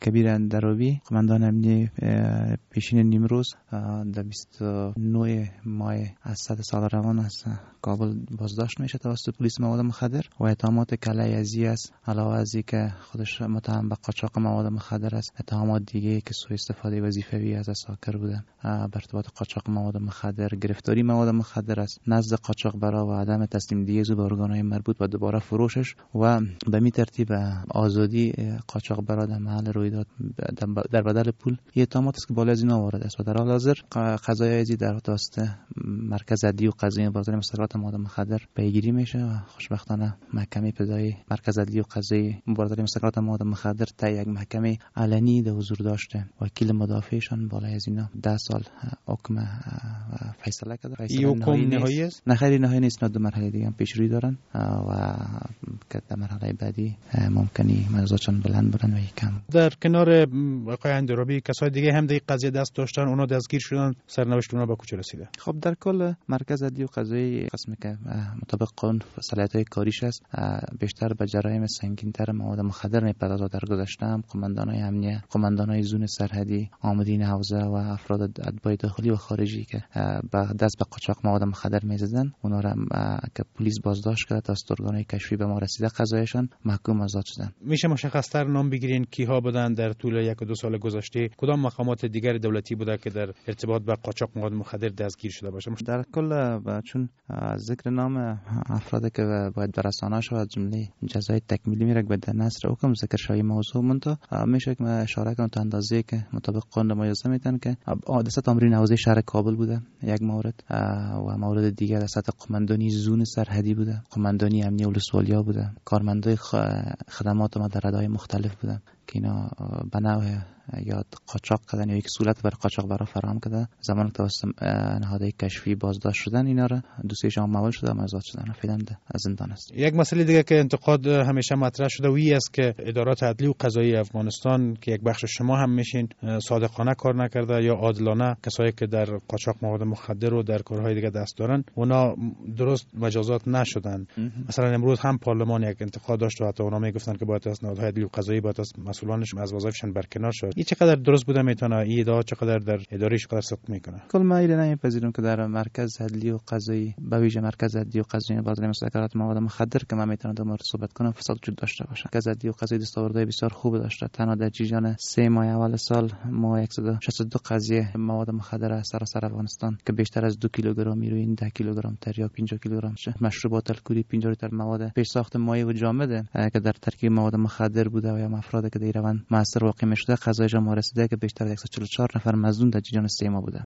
کبیر اندروی قماندان امنیه پیشین نیمروز در 29 ماه از 100 سال روان از کابل بازداشت میشه توسط پلیس مواد مخدر و اتهامات کلای ازی است. علاوه از اینکه خودش متهم به قاچاق مواد مخدر است، اتهامات دیگه که سوء استفاده وظیفوی از اساکر بوده بر ارتباط قاچاق مواد مخدر، گرفتاری مواد مخدر است، نزد قاچاقبرا و عدم تسلیم دیگه به ارگانهای مربوط و دوباره فروشش و به می ترتیب آزادی قاچاقبرا در محل رویداد در بدل پول. این اتهامات است که بالا از این وارد است و در حال حاضر قضای ازی در توسط مرکز عدلی و قضایی بازرسی مستقلات مواد مخدر پیگیری میشه و خوشبختانه محکمه ابتدایی مرکز عدلی و قضایی بازرسی مستقلات مواد مخدر تا یک محکمه علنی در حضور داشته. وکیل مدافعشان بالا از اینا 10 سال حکم فیصله کرده. این حکم نهایی است؟ نه خیلی نهایی نیست، دو مرحله دیگه هم پیش روی دارن و که در مرحله بعدی ممکنی مجازاتشان بلند بودن و کم. در کنار آقای اندروی کسای دیگه هم در قضیه دست داشتن، اونا دستگیر شدن، سرنوشت اونا به کجا رسیده؟ خب در کل مرکز عدلی و قضایی قسمی که مطابق قانون صلاحیت‌های کاریش است بیشتر به جرایم سنگین‌تر مواد مخدر می‌پردازد. در گذشته هم قماندان‌های امنیه، قماندان‌های زون سرحدی، آمدین حوزه و افراد اتباع داخلی و خارجی که به دست به قاچاق مواد مخدر می‌زدن، اونا را که پلیس بازداشت کرده توسط ارگان‌های کشفی به ما رسیده قضایشان محکوم آزاد شدن. میشه مشخص‌تر نام بگیرین کیها بودن در طول 1 و 2 سال گذشته؟ کدام مقامات دیگر دولتی بوده که در ارتباط با قاچاق مواد مخدر دستگیر شده باشه؟ در کل چون ذکر نام افرادی که باید به رسانه شود جمله جزای تکمیلی میره به نصر حکم ذکر شای موضوع منتها میشه که اشاره کنم تا اندازه‌ای که مطابق قانون مجازات میتن که حادثه تمرین حوزه شهر کابل بوده یک مورد و مورد دیگر در سطح قماندانی زون سرحدی بوده، قماندانی امنیه ولسوالیا بوده، کارمندای خدمات ما در ردای مختلف بوده که اینا به نوع یا قاچاق کردن یا یک صورت بر قاچاق برا فراهم کرده. زمان توسط نهادهای کشفی بازداشت شدن اینا را دوستیشان معول شده و آزاد شدن فعلا از زندان است. یک مسئله دیگه که انتقاد همیشه مطرح شده وی است که ادارات عدلی و قضایی افغانستان که یک بخش شما هم میشین صادقانه کار نکرده یا عادلانه. کسایی که در قاچاق مواد مخدر و در کارهای دیگه دست دارن اونا درست مجازات نشدن. مثلا امروز هم پارلمان یک انتقاد داشت و حتی اونا میگفتن که باید از نهادهای عدلی و قضایی باید از مسئولانش از وظایفشان برکنار شد. این چقدر درست بوده میتونه این ادعا چقدر در ادارهش قدر صدق میکنه؟ کل ما ایره نمیپذیرم که در مرکز عدلی و قضایی به ویژه مرکز عدلی و قضایی بازرسی مستقلات مواد مخدر که من میتونم در مورد صحبت کنم فساد وجود داشته باشه. مرکز عدلی و قضایی دستاوردهای بسیار خوب داشته. تنها در جریان 3 ماه اول سال ما 162 قضیه مواد مخدر از سراسر افغانستان که بیشتر از 2 کیلوگرم هیروئین، 10 کیلوگرم تریاک، 50 کیلوگرم مشروبات الکلی، 50 لیتر مواد پیش ساخت مایع و جامد که در ترکیب مواد مخدر بوده و یا افرادی که در روند مؤثر واقع میشده قضایش ما رسیده که بیشتر از 144 نفر مظنون در جریان 3 ماه بوده.